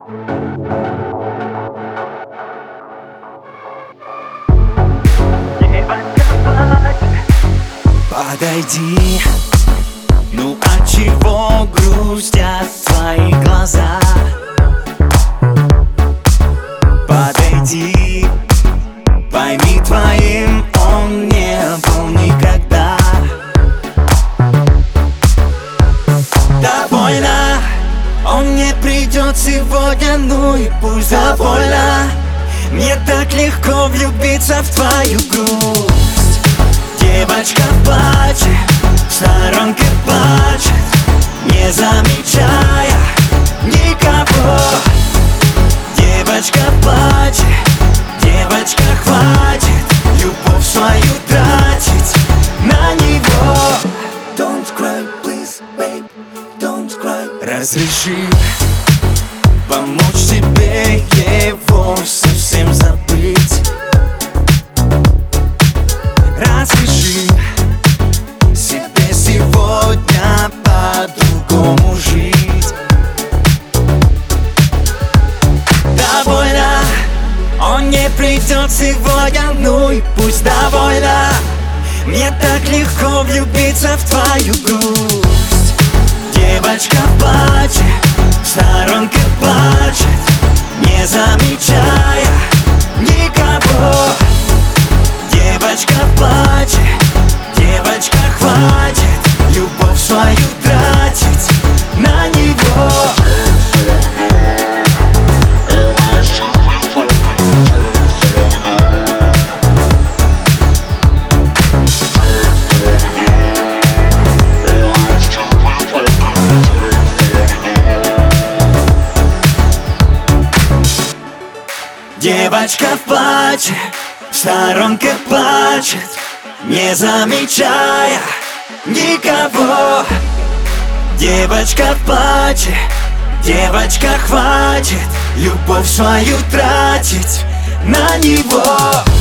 Подойди, ну от чего грустят твои глаза? Подойди, пойми, твоим он не был никогда. Довольно, он не придет сегодня, ну и пусть довольно. Мне так легко влюбиться в твою грусть. Девочка плачет, в сторонке плачет, не замечая никого. Девочка плачет, девочка, хватит любовь свою тратить на него. Don't cry, please, babe, don't cry. Разреши помочь тебе его совсем забыть. Разреши себе сегодня по-другому жить. Довольно, он не придет сегодня, ну и пусть довольно. Мне так легко влюбиться в твою грусть. Девочка плачет, в сторонке плачет, не замечая никого. Девочка плачет, девочка, хватит любовь свою тратить на него. Девочка плачет, в сторонке плачет, не замечая никого. Девочка плачет, девочка, хватит любовь свою тратить на него.